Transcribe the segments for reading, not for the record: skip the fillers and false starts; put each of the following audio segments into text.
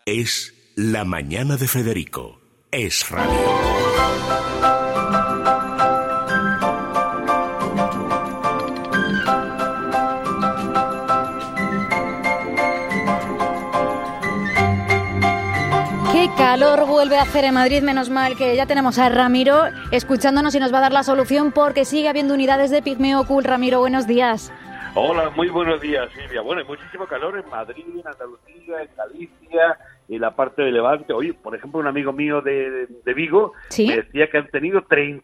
Es La Mañana de Federico. Es radio. Qué calor vuelve a hacer en Madrid, menos mal que ya tenemos a Ramiro escuchándonos y nos va a dar la solución porque sigue habiendo unidades de pigmeo cool. Ramiro, buenos días. Hola, muy buenos días, Silvia. Bueno, hay muchísimo calor en Madrid, en Andalucía, en Galicia, en la parte de Levante. Oye, por ejemplo, un amigo mío de Vigo ¿Sí? me decía que han tenido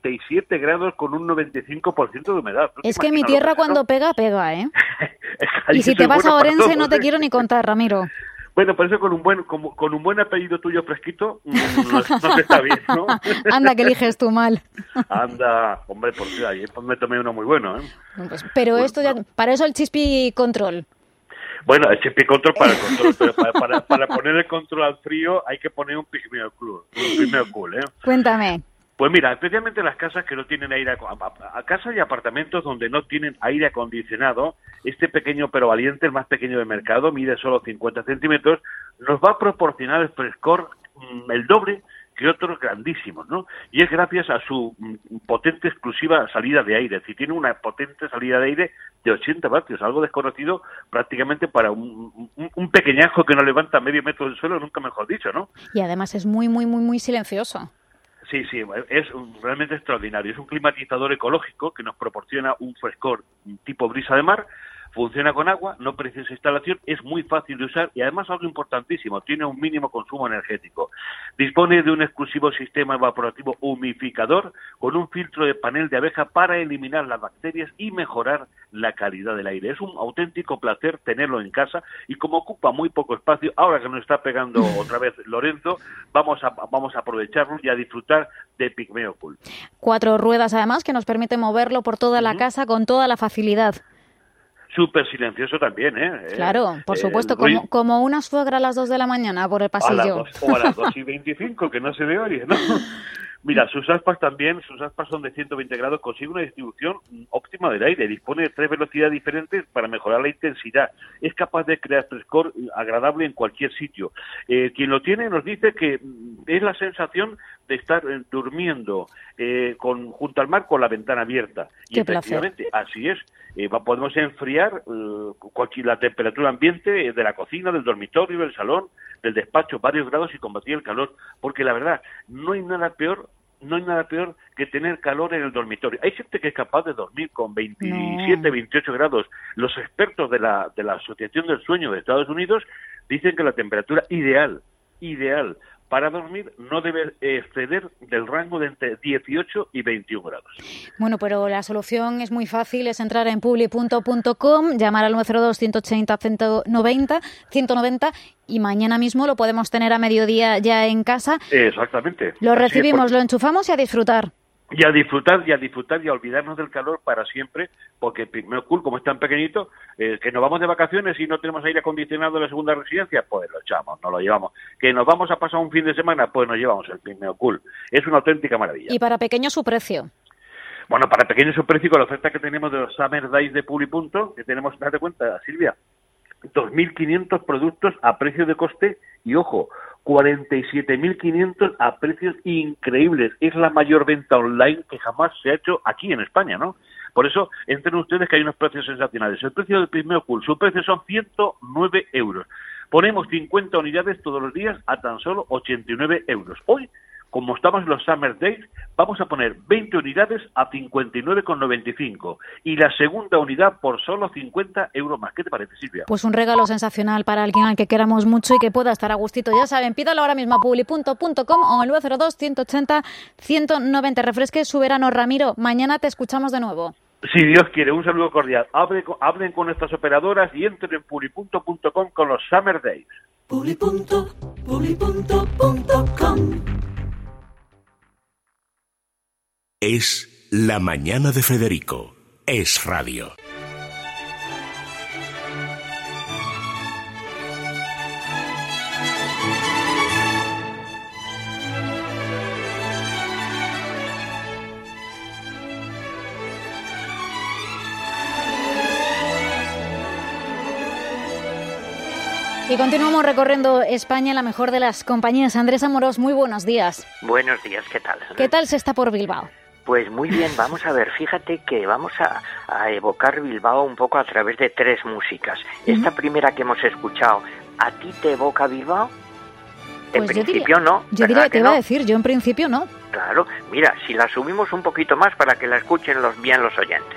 37 grados con un 95% de humedad. Es que mi tierra cuando ppega, pega, ¿eh? Ahí Y si soy te vas bueno a para Orense todo, no te ¿eh? quiero ni contar, Ramiro. Bueno, por eso con un buen apellido tuyo fresquito, no te está bien, ¿no? Anda, que eliges tú mal. Anda, hombre, por si ayer me tomé uno muy bueno, ¿eh? Pues, pero esto ya, para eso el Chispi Control. Bueno, el Chispi Control para el control, pero para poner el control al frío hay que poner un pigmeo cool, ¿eh? Cuéntame. Pues mira, especialmente las casas que no tienen aire, a casas y apartamentos donde no tienen aire acondicionado, este pequeño pero valiente, el más pequeño del mercado, mide solo 50 centímetros, nos va a proporcionar el frescor el doble que otros grandísimos, ¿no? Y es gracias a su potente exclusiva salida de aire, es decir, tiene una potente salida de aire de 80 vatios, algo desconocido prácticamente para un pequeñajo que no levanta medio metro del suelo, nunca mejor dicho, ¿no? Y además es muy, muy, muy, muy silencioso. Sí, es realmente extraordinario. Es un climatizador ecológico que nos proporciona un frescor tipo brisa de mar, funciona con agua, no precisa instalación, es muy fácil de usar y además algo importantísimo, tiene un mínimo consumo energético. Dispone de un exclusivo sistema evaporativo humidificador con un filtro de panel de abeja para eliminar las bacterias y mejorar la calidad del aire. Es un auténtico placer tenerlo en casa y como ocupa muy poco espacio, ahora que nos está pegando otra vez Lorenzo, vamos a aprovecharlo y a disfrutar de Pigmeo Cool. 4 ruedas además que nos permite moverlo por toda la casa con toda la facilidad. Súper silencioso también, ¿eh? Claro, por supuesto, como una suegra a las 2 de la mañana por el pasillo. O a las 2:25, que no se le oye, ¿no? Mira, sus aspas son de 120 grados, consigue una distribución óptima del aire, dispone de 3 velocidades diferentes para mejorar la intensidad, es capaz de crear frescor agradable en cualquier sitio. Quien lo tiene nos dice que es la sensación de estar durmiendo junto al mar con la ventana abierta. Y Qué efectivamente, así es. Podemos enfriar la temperatura ambiente de la cocina, del dormitorio, del salón, del despacho, varios grados y combatir el calor, porque la verdad, no hay nada peor que tener calor en el dormitorio. Hay gente que es capaz de dormir con 27, 28 grados. Los expertos de la Asociación del Sueño de Estados Unidos dicen que la temperatura ideal para dormir no debe exceder del rango de entre 18 y 21 grados. Bueno, pero la solución es muy fácil, es entrar en publi.com, llamar al 902-180-190 y mañana mismo lo podemos tener a mediodía ya en casa. Exactamente. Lo recibimos, lo enchufamos y a disfrutar. Y a disfrutar y a olvidarnos del calor para siempre, porque Pigmeo Cool, como es tan pequeñito, que nos vamos de vacaciones y no tenemos aire acondicionado en la segunda residencia, pues lo echamos, nos lo llevamos. Que nos vamos a pasar un fin de semana, pues nos llevamos el Pigmeo Cool. Es una auténtica maravilla. Y para pequeño su precio. Bueno, para pequeño su precio, con la oferta que tenemos de los Summer Days de Publi.com, que tenemos, date cuenta, Silvia, 2.500 productos a precio de coste y, ojo, 47.500 a precios increíbles. Es la mayor venta online que jamás se ha hecho aquí en España, ¿no? Por eso, entren ustedes que hay unos precios sensacionales. El precio del Pigmeo Cool, su precio son 109 euros. Ponemos 50 unidades todos los días a tan solo 89 euros. Hoy, como estamos en los Summer Days, vamos a poner 20 unidades a 59,95 y la segunda unidad por solo 50 euros más. ¿Qué te parece, Silvia? Pues un regalo sensacional para alguien al que queramos mucho y que pueda estar a gustito. Ya saben, pídalo ahora mismo a publi.com o en el 902-180-190. Refresque su verano, Ramiro. Mañana te escuchamos de nuevo. Si Dios quiere, un saludo cordial. Hablen con nuestras operadoras y entren en publi.com con los Summer Days. Publi.com. Es La Mañana de Federico. Es radio. Y continuamos recorriendo España, la mejor de las compañías. Andrés Amorós, muy buenos días. Buenos días, ¿qué tal? ¿Qué tal se está por Bilbao? Pues muy bien, vamos a ver, fíjate que vamos a evocar Bilbao un poco a través de 3 músicas. Esta primera que hemos escuchado, ¿a ti te evoca Bilbao? En Pues principio no. Yo diría que te iba a decir, yo en principio no. Claro, mira, si la subimos un poquito más para que la escuchen bien los oyentes.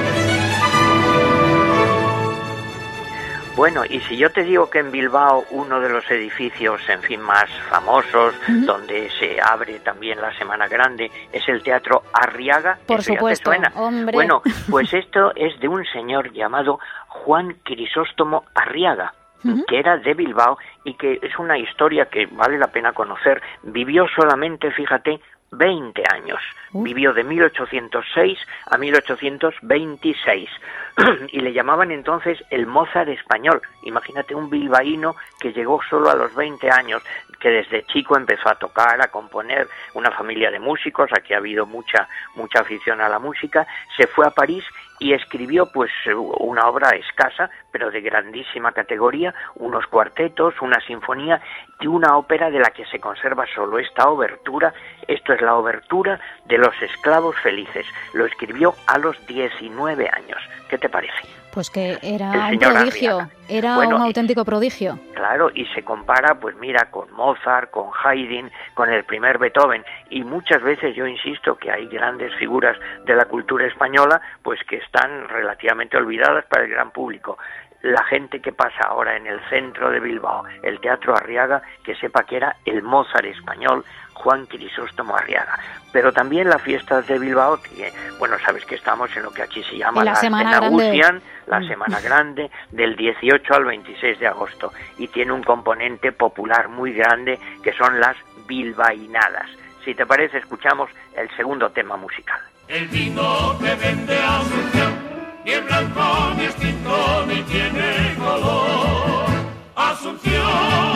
Bueno, y si yo te digo que en Bilbao uno de los edificios, en fin, más famosos, donde se abre también la Semana Grande, es el Teatro Arriaga. Por supuesto, ¿te suena? Hombre. Bueno, pues esto es de un señor llamado Juan Crisóstomo Arriaga, que era de Bilbao y que es una historia que vale la pena conocer. Vivió solamente, fíjate, 20 años. Vivió de 1806 a 1826 y le llamaban entonces el Mozart español. Imagínate un bilbaíno que llegó solo a los 20 años, que desde chico empezó a tocar, a componer, una familia de músicos, aquí ha habido mucha afición a la música, se fue a París y escribió pues una obra escasa, pero de grandísima categoría, unos cuartetos, una sinfonía y una ópera de la que se conserva solo esta obertura. Esto es la obertura de Los Esclavos Felices. Lo escribió a los 19 años. ¿Qué te parece? Pues que era El un señor prodigio, Arriaga. era Bueno, un auténtico prodigio. Claro, y se compara, pues mira, con Mozart, con Haydn, con el primer Beethoven, y muchas veces yo insisto que hay grandes figuras de la cultura española, pues que están relativamente olvidadas para el gran público. La gente que pasa ahora en el centro de Bilbao, el Teatro Arriaga, que sepa que era el Mozart español, Juan Crisóstomo Arriaga. Pero también las fiestas de Bilbao, que, bueno, sabes que estamos en lo que aquí se llama En la Semana Grande. La Semana Grande, del 18 al 26 de agosto, y tiene un componente popular muy grande, que son las bilbainadas. Si te parece, escuchamos el segundo tema musical. El vino que vende Asunción, ni es blanco, ni es tinto, ni tiene color. Asunción,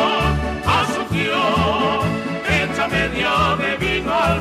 Asunción, echa media de vino al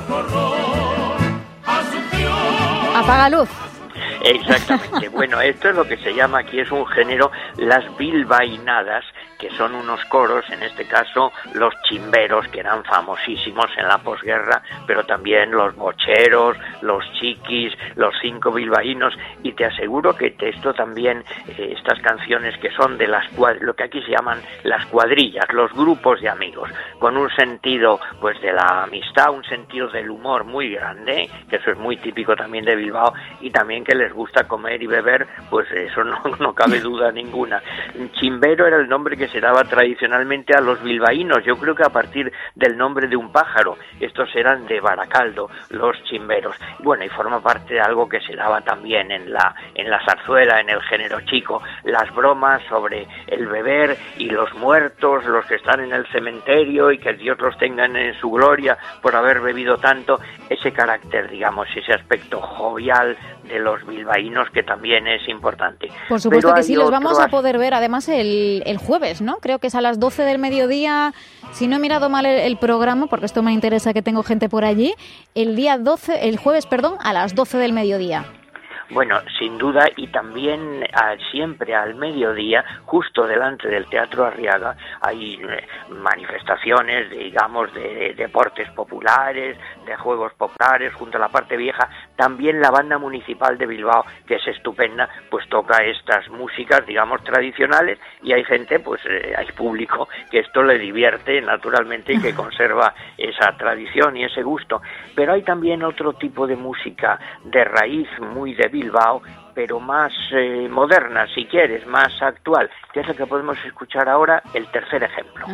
porrón. Asunción. Apaga luz. Exactamente. Bueno, esto es lo que se llama aquí, es un género, las bilbainadas, que son unos coros, en este caso los chimberos, que eran famosísimos en la posguerra, pero también los bocheros, los chiquis, los 5 bilbaínos, y te aseguro que esto también, estas canciones que son de lo que aquí se llaman las cuadrillas, los grupos de amigos, con un sentido pues de la amistad, un sentido del humor muy grande, que eso es muy típico también de Bilbao, y también que les gusta comer y beber, pues eso no cabe duda ninguna. Chimbero era el nombre que se daba tradicionalmente a los bilbaínos, yo creo que a partir del nombre de un pájaro. Estos eran de Baracaldo, los chimberos. Bueno, y forma parte de algo que se daba también en la zarzuela, en el género chico, las bromas sobre el beber y los muertos, los que están en el cementerio y que Dios los tenga en su gloria por haber bebido tanto, ese carácter, digamos, ese aspecto jovial de los bilbaínos que también es importante. Por supuesto Pero que sí, los otro vamos a poder ver además el jueves, ¿no? Creo que es a las 12 del mediodía, si no he mirado mal el programa, porque esto me interesa que tengo gente por allí, el jueves, a las 12 del mediodía. Bueno, sin duda, y también siempre al mediodía, justo delante del Teatro Arriaga, hay manifestaciones, digamos, de deportes populares, de juegos populares, junto a la parte vieja. También la banda municipal de Bilbao, que es estupenda, pues toca estas músicas, digamos, tradicionales, y hay gente, pues hay público que esto le divierte naturalmente y que conserva esa tradición y ese gusto. Pero hay también otro tipo de música de raíz muy de Bilbao, pero más moderna, si quieres, más actual, que es lo que podemos escuchar ahora, el tercer ejemplo.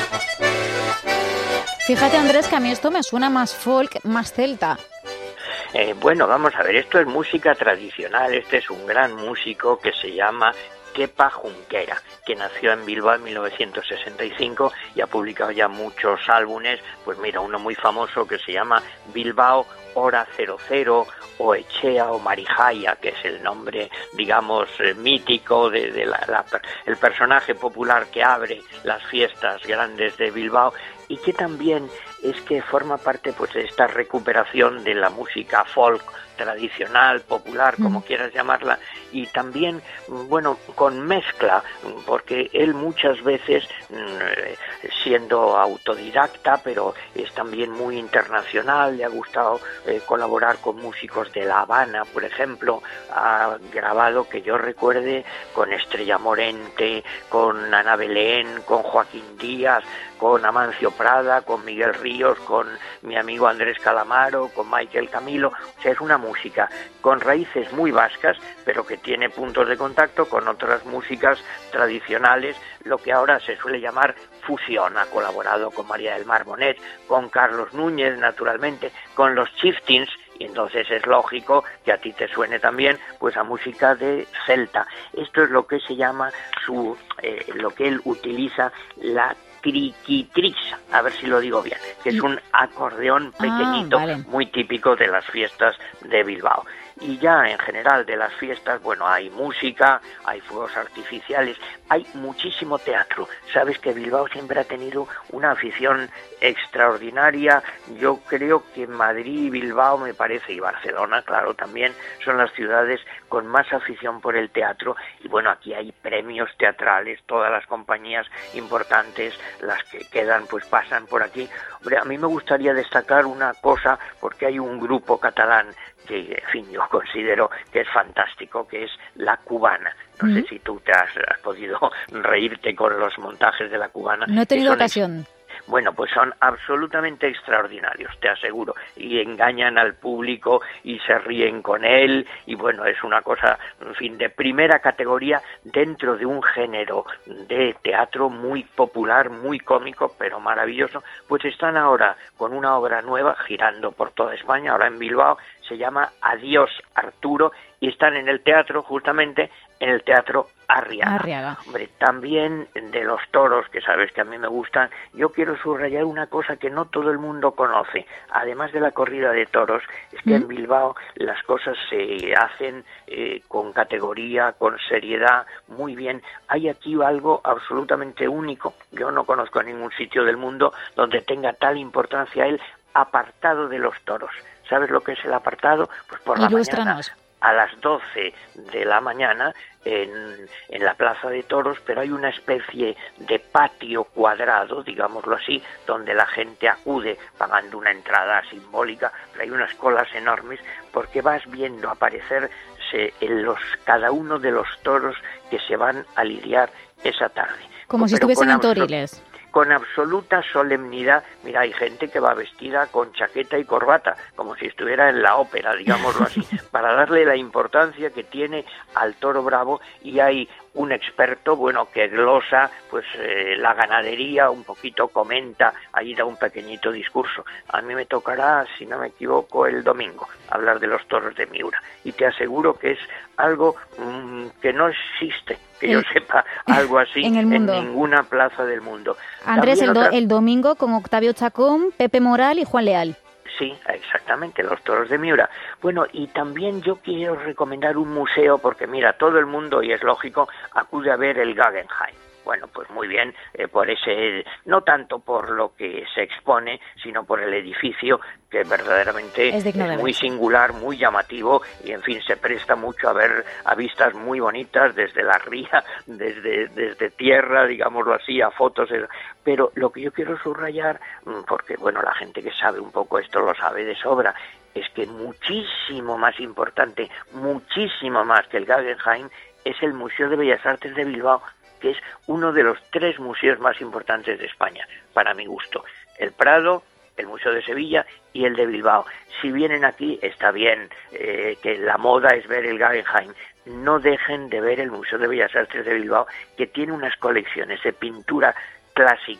Fíjate, Andrés, que a mí esto me suena más folk, más celta. Bueno, vamos a ver, esto es música tradicional. Este es un gran músico que se llama Kepa Junquera, que nació en Bilbao en 1965 y ha publicado ya muchos álbumes. Pues mira, uno muy famoso que se llama Bilbao Hora 00, o Echea o Marijaya, que es el nombre, digamos, mítico de el personaje popular que abre las fiestas grandes de Bilbao, y que también es que forma parte pues de esta recuperación de la música folk tradicional, popular, como quieras llamarla, y también, bueno, con mezcla, porque él muchas veces, siendo autodidacta, pero es también muy internacional, le ha gustado colaborar con músicos de La Habana, por ejemplo, ha grabado, que yo recuerde, con Estrella Morente, con Ana Belén, con Joaquín Díaz, con Amancio Prada, con Miguel Ríos, con mi amigo Andrés Calamaro, con Michael Camilo. O sea, es una música con raíces muy vascas, pero que tiene puntos de contacto con otras músicas tradicionales, lo que ahora se suele llamar fusión. Ha colaborado con María del Mar Bonet, con Carlos Núñez, naturalmente, con los Chieftains, y entonces es lógico que a ti te suene también pues a música de celta. Esto es lo que se llama lo que él utiliza, la triquitrix, a ver si lo digo bien, que es un acordeón pequeñito, muy típico de las fiestas de Bilbao. Y ya en general de las fiestas, bueno, hay música, hay fuegos artificiales, hay muchísimo teatro. Sabes que Bilbao siempre ha tenido una afición extraordinaria. Yo creo que Madrid, Bilbao, me parece, y Barcelona, claro, también son las ciudades con más afición por el teatro. Y bueno, aquí hay premios teatrales, todas las compañías importantes, las que quedan, pues pasan por aquí. Hombre, a mí me gustaría destacar una cosa, porque hay un grupo catalán que, en fin, yo considero que es fantástico, que es La Cubana. No sé si tú te has podido reírte con los montajes de La Cubana. No he tenido ocasión. Bueno, pues son absolutamente extraordinarios, te aseguro, y engañan al público y se ríen con él, y bueno, es una cosa, en fin, de primera categoría dentro de un género de teatro muy popular, muy cómico, pero maravilloso. Pues están ahora con una obra nueva girando por toda España, ahora en Bilbao, se llama Adiós Arturo, y están en el teatro, justamente en el Teatro Arriaga. Hombre, también de los toros, que sabes que a mí me gustan, yo quiero subrayar una cosa que no todo el mundo conoce. Además de la corrida de toros, es que en Bilbao las cosas se hacen con categoría, con seriedad, muy bien. Hay aquí algo absolutamente único. Yo no conozco ningún sitio del mundo donde tenga tal importancia el apartado de los toros. ¿Sabes lo que es el apartado? Pues por la mañana, a las 12 de la mañana, en la Plaza de Toros, pero hay una especie de patio cuadrado, digámoslo así, donde la gente acude pagando una entrada simbólica, pero hay unas colas enormes, porque vas viendo aparecerse cada uno de los toros que se van a lidiar esa tarde. Como si estuviesen en Toriles. Con absoluta solemnidad. Mira, hay gente que va vestida con chaqueta y corbata, como si estuviera en la ópera, digámoslo así, para darle la importancia que tiene al toro bravo, y hay un experto, bueno, que glosa pues la ganadería, un poquito comenta, ahí da un pequeñito discurso. A mí me tocará, si no me equivoco, el domingo, hablar de los toros de Miura, y te aseguro que es algo que no existe, que yo sepa, algo así en ninguna plaza del mundo. Andrés, el domingo con Octavio Chacón, Pepe Moral y Juan Leal. Sí, exactamente, los toros de Miura. Bueno, y también yo quiero recomendar un museo, porque mira, todo el mundo, y es lógico, acude a ver el Guggenheim. Bueno, pues muy bien, por ese, no tanto por lo que se expone, sino por el edificio, que verdaderamente es muy singular, muy llamativo, y en fin, se presta mucho a ver a vistas muy bonitas desde la ría, desde tierra, digámoslo así, a fotos. Pero lo que yo quiero subrayar, porque bueno, la gente que sabe un poco esto lo sabe de sobra, es que muchísimo más importante, muchísimo más que el Guggenheim, es el Museo de Bellas Artes de Bilbao, que es uno de los 3 museos más importantes de España, para mi gusto. El Prado, el Museo de Sevilla y el de Bilbao. Si vienen aquí, está bien, que la moda es ver el Guggenheim. No dejen de ver el Museo de Bellas Artes de Bilbao, que tiene unas colecciones de pintura clásica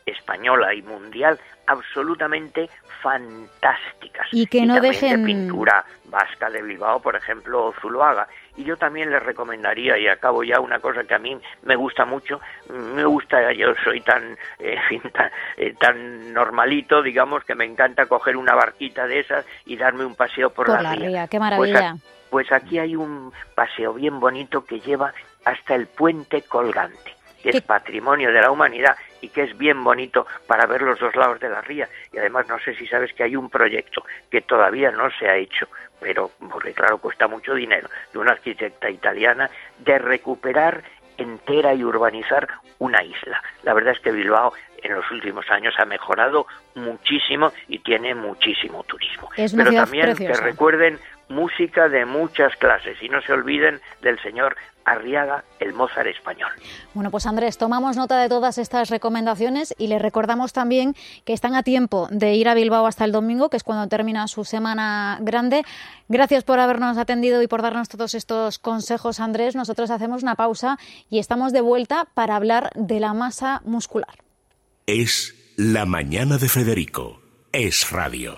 española y mundial absolutamente fantásticas. Y que no también dejen... de pintura vasca de Bilbao, por ejemplo, Zuloaga. Y yo también les recomendaría, y acabo ya, una cosa que a mí me gusta mucho. Yo soy tan normalito, digamos, que me encanta coger una barquita de esas y darme un paseo por la ría. ¡Qué maravilla! Pues aquí hay un paseo bien bonito que lleva hasta el puente colgante, que es patrimonio de la humanidad y que es bien bonito para ver los dos lados de la ría. Y además, no sé si sabes que hay un proyecto que todavía no se ha hecho, pero porque claro, cuesta mucho dinero, de una arquitecta italiana, de recuperar entera y urbanizar una isla. La verdad es que Bilbao en los últimos años ha mejorado muchísimo y tiene muchísimo turismo. Pero también preciosa. Que recuerden música de muchas clases y no se olviden del señor Arriaga, el Mozart español. Bueno, pues Andrés, tomamos nota de todas estas recomendaciones y les recordamos también que están a tiempo de ir a Bilbao hasta el domingo, que es cuando termina su semana grande. Gracias por habernos atendido y por darnos todos estos consejos, Andrés. Nosotros hacemos una pausa y estamos de vuelta para hablar de la masa muscular. Es La Mañana de Federico. Es Radio.